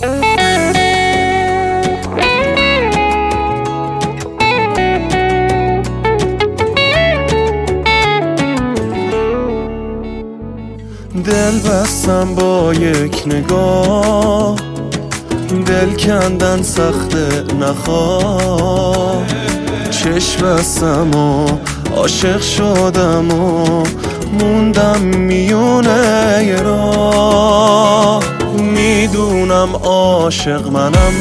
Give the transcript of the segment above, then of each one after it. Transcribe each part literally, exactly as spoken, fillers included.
دل بستم با یک نگاه، دل کندن سخته نخواه. چشم بستم و عاشق شدم و موندم میونه ی راه. میدونم عاشق منم،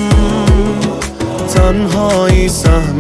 تنهایی سهم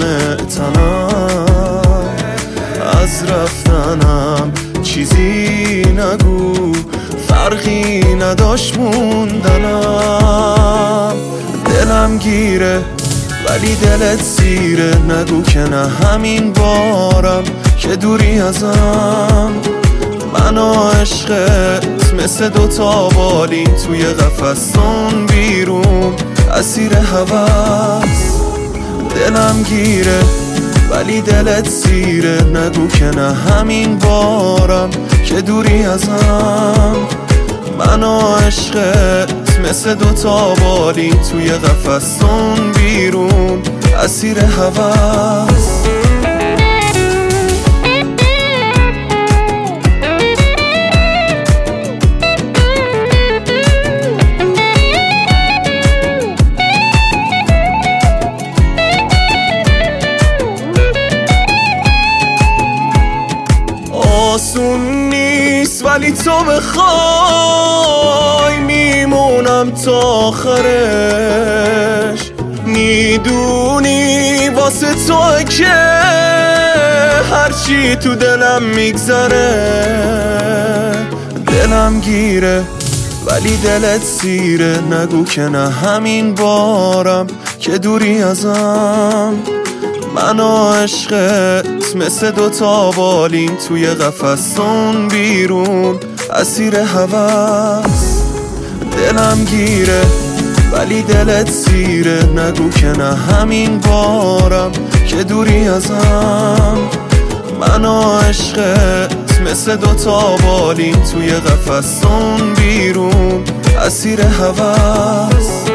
تنم. از رفتنم چیزی نگو، فرقی نداشت موندنم. دلم گیره ولی دلت سیره، نگو که نه همین بارم که دوری ازم. من و عشقت مثل دوتا بالین توی قفسون بیرون اسیر هوس. دلم گیره ولی دلت سیره، نگو که نه همین بارم که دوری ازم. من و عشقت مثل دوتا بالین توی قفسون بیرون اسیر هوس. آسون نیست ولی تو بخوای میمونم تا آخرش. میدونی واسه تو که هرچی تو دلم میگذره. دلم گیره ولی دلت سیره، نگو که نه همین بارم که دوری ازم. من و عشقت مثل دوتا بالین توی قفسون بیرون اسیر هوس. دلم گیره ولی دلت سیره، نگو که نه همین بارم که دوری ازم. من و عشقت مثل دوتا بالین توی قفسون بیرون اسیر هوس.